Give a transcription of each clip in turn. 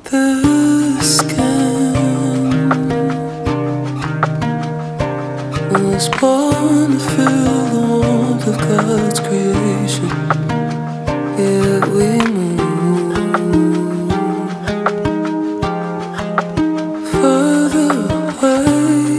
The skin was born to feel the warmth of God's creation. Yet we move further away.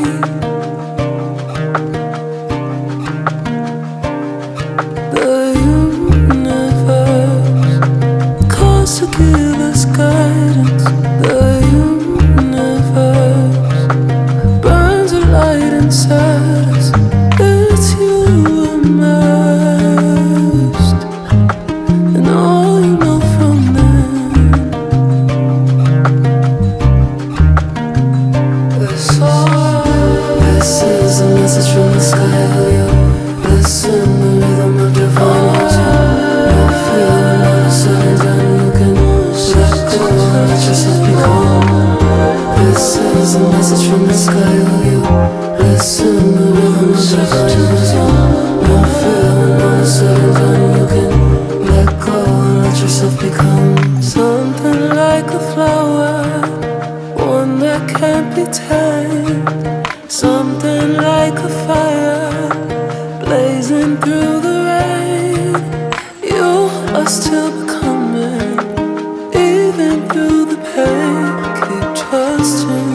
The universe calls to give us guidance. The universe burns a light inside us. It's you immersed in all you know from them. This is a message from the sky. Will you listen? The rhythm of divine music. No fear, not a sudden done. You can let go and let yourself be calm. This is a message from the sky. Will you listen? The rhythm of divine music. No fear, not a sudden done. You can let go and let yourself become something like a flower, one that can't be tamed. Something like a fire blazing through the rain. You are still becoming, even through the pain. Keep trusting.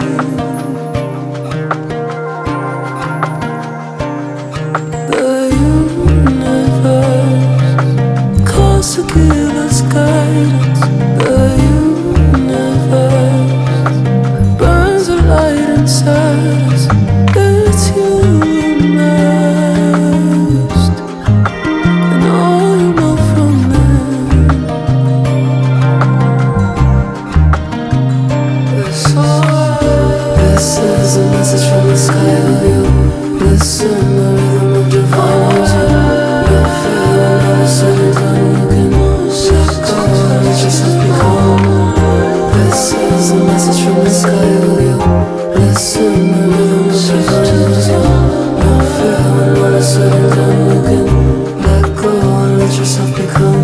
The universe calls to give us guidance. The universe burns a light inside us. It's you immersed in all you know from them. This is a message from the sky. Will you listen? The rhythm of divine music. No fear, not a sudden done. You can let go and let yourself be calm. This is a message from the sky. Will you listen? The rhythm of divine music. No fear, not a sudden done. You can let go and let yourself become.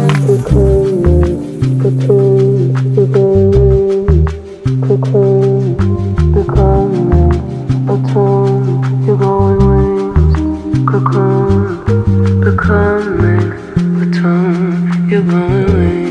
Becoming the tone, you're going wings.